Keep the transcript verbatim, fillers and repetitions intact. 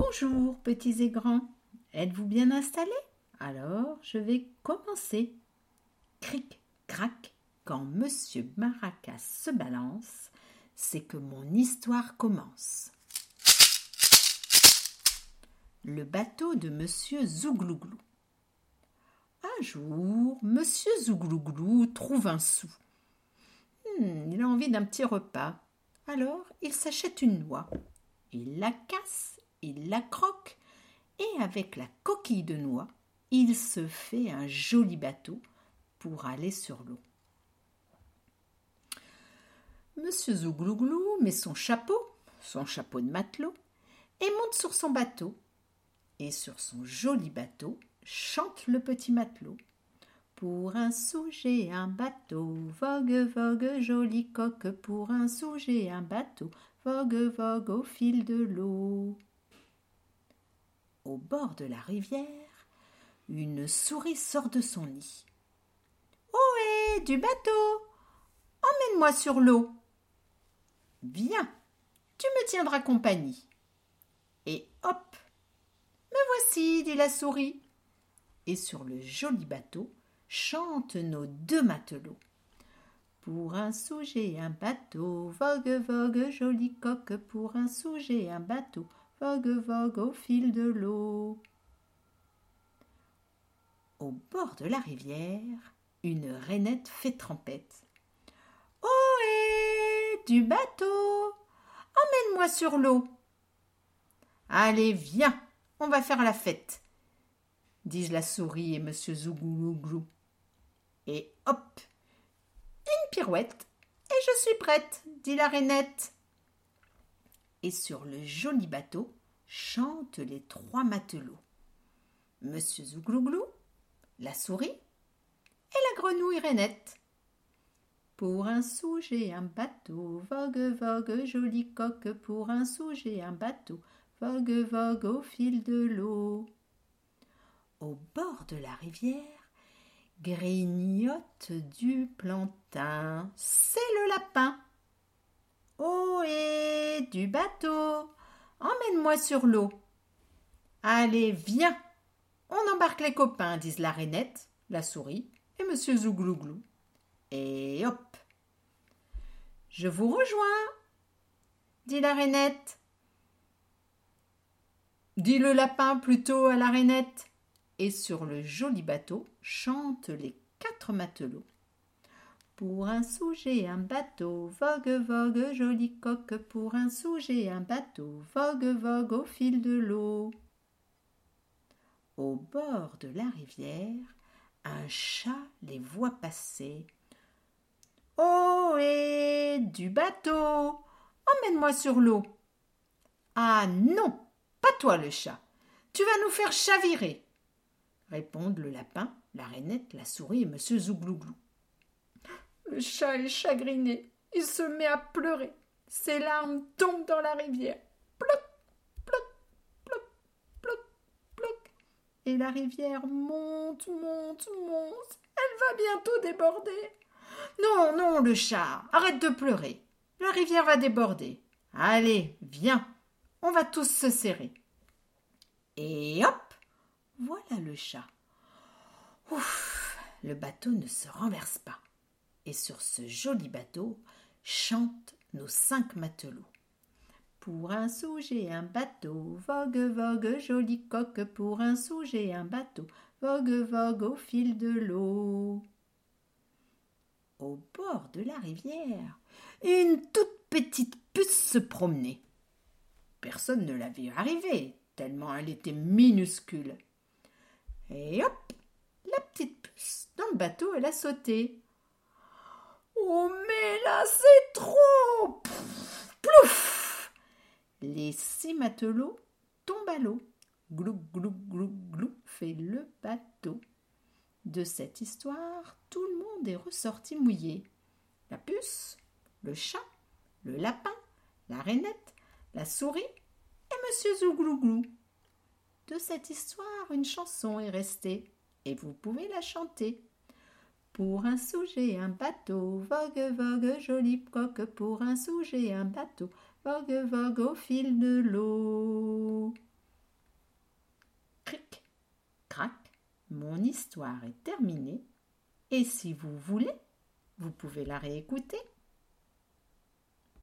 Bonjour, petits et grands. Êtes-vous bien installés? Alors, je vais commencer. Cric, crac, quand Monsieur Maracas se balance, c'est que mon histoire commence. Le bateau de Monsieur Zouglouglou. Un jour, Monsieur Zouglouglou trouve un sou. Hmm, il a envie d'un petit repas. Alors, il s'achète une noix. Il la casse, il la croque, et avec la coquille de noix, il se fait un joli bateau pour aller sur l'eau. Monsieur Zouglouglou met son chapeau, son chapeau de matelot, et monte sur son bateau. Et sur son joli bateau, chante le petit matelot. Pour un sou, j'ai un bateau, vogue, vogue, joli coque. Pour un sou, j'ai un bateau, vogue, vogue au fil de l'eau. Au bord de la rivière, une souris sort de son nid. Ohé, du bateau, emmène-moi sur l'eau. Viens, tu me tiendras compagnie. Et hop, me voici, dit la souris. Et sur le joli bateau, chantent nos deux matelots. Pour un sou, j'ai un bateau, vogue, vogue, joli coque. Pour un sou, j'ai un bateau, vogue, vogue au fil de l'eau. Au bord de la rivière, une rainette fait trempette. Ohé, du bateau, emmène-moi sur l'eau. Allez, viens, on va faire la fête, disent la souris et Monsieur Zouglouglou. Et hop, une pirouette, et je suis prête, dit la rainette. Et sur le joli bateau chantent les trois matelots. Monsieur Zouglouglou, la souris et la grenouille rainette. Pour un sou, j'ai un bateau, vogue, vogue, joli coque. Pour un sou, j'ai un bateau, vogue, vogue au fil de l'eau. Au bord de la rivière, grignote du plantain, c'est le lapin. Ohé, du bateau, emmène-moi sur l'eau. Allez, viens, on embarque les copains, disent la rainette, la souris et Monsieur Zouglouglou. Et hop, je vous rejoins, dit la rainette. Dit le lapin plutôt à la rainette. Et sur le joli bateau chantent les quatre matelots. Pour un sou, j'ai un bateau, vogue, vogue, joli coque. Pour un sou, j'ai un bateau, vogue, vogue au fil de l'eau. Au bord de la rivière, un chat les voit passer. Ohé, du bateau, emmène-moi sur l'eau. Ah non, pas toi le chat, tu vas nous faire chavirer, répondent le lapin, la rainette, la souris et Monsieur Zouglouglou. Le chat est chagriné, il se met à pleurer. Ses larmes tombent dans la rivière. Ploc, ploc, ploc, ploc, ploc. Et la rivière monte, monte, monte. Elle va bientôt déborder. Non, non, le chat, arrête de pleurer. La rivière va déborder. Allez, viens, on va tous se serrer. Et hop, voilà le chat. Ouf, le bateau ne se renverse pas. Et sur ce joli bateau chantent nos cinq matelots. Pour un sou, j'ai un bateau, vogue, vogue, joli coque. Pour un sou, j'ai un bateau, vogue, vogue au fil de l'eau. Au bord de la rivière, une toute petite puce se promenait. Personne ne l'a vue arriver, tellement elle était minuscule. Et hop, la petite puce, dans le bateau, elle a sauté. Oh, mais là, c'est trop! Plouf, plouf! Les six matelots tombent à l'eau. Glou, glou, glou, glou, fait le bateau. De cette histoire, tout le monde est ressorti mouillé. La puce, le chat, le lapin, la rainette, la souris et Monsieur Zouglouglou. De cette histoire, une chanson est restée et vous pouvez la chanter. Pour un sou, j'ai un bateau, vogue, vogue, joli coque. Pour un sou, j'ai un bateau, vogue, vogue au fil de l'eau. mon histoire est terminée et si vous voulez, vous pouvez la réécouter.